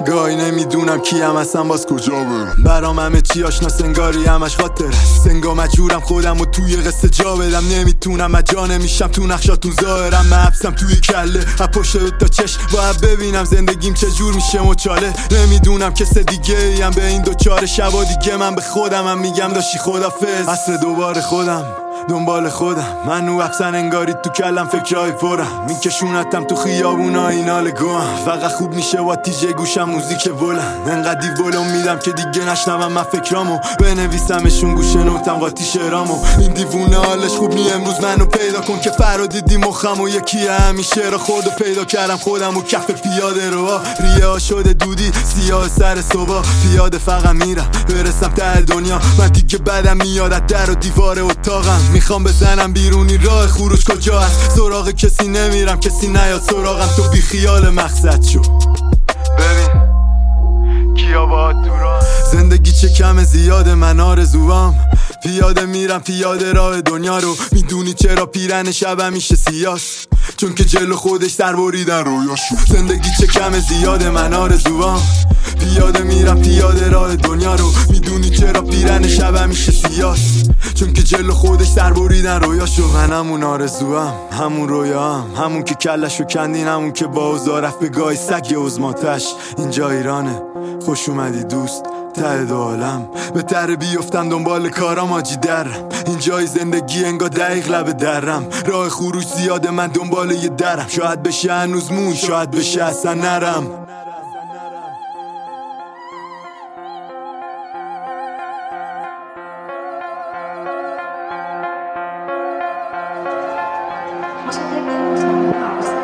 گاهی نمیدونم کیم اصلا باز کجا برم. برام همه چی آشنا سنگاری همش خاطر است. سنگا مجبورم خودم و توی قصه جا بدم. نمیتونم مجا نمیشم تو نقشاتون ظاهرم. من حبسم توی کله پشت تا چشم باید ببینم زندگیم چجور میشه مچاله. نمیدونم کس دیگه ایم به این دوچار شبا دیگه. من به خودم میگم داشتی خدافظ. اصل دوباره خودم دنبال خودم. من و حبسن انگاری تو کلم فکرهای پرم. میکشونتم تو خیابونا اینال گوهم. فقط خوب میشه با تیجه گوشم موزیک بلند. انقدر دیولم میدم که دیگه نشنوم من فکرامو. بنویسمشون گوشه نوتم قاطی شعرامو. این دیوونه حالش خوب نی امروز منو پیدا کن که فرا دیدی مخم و یکی همیشه را خود و پیدا کردم خودم و کف پیاده رو ریه ها شده دودی سیاه سر صبح. پیاده فقط میرم برسم ته دنیا. من دیگه بدم میاد از در و دیوار اتاقم. میخوام بزنم بیرونی راه خروج کجا هست. سراغ کسی نمیرم کسی نیاد سراغم. تو بی خیال مقصد شو ببین کیا باهات تو راه. زندگی چه کم زیاده من آرزوام. پیاده میرم پیاده راه دنیا رو. میدونی چرا پیرن شبم میشه سیاست؟ چون که جلو خودش سر بریدن رویاشو. زندگی چه کم زیاده من آرزوام. پیاده میرم پیاده راه دنیا رو. میدونی چرا پیرن شبم میشه سیاست؟ چون که جلو خودش سر بریدن رویاشو. من همون آرزوام همون رویام. همون که کلشو کندین همون که با اوزا رفت به گای سگ عظماتش. اینجا ایرانه خوش اومدی دوست ته دو عالم. بهتره بیفتم دنبال کارام آجی درم. اینجای زندگی انگار دقیق لب درم. راه خروج زیاده من دنبال یه درم. شاید بشه هنوز موی شاید بشه اصلا نرم. Music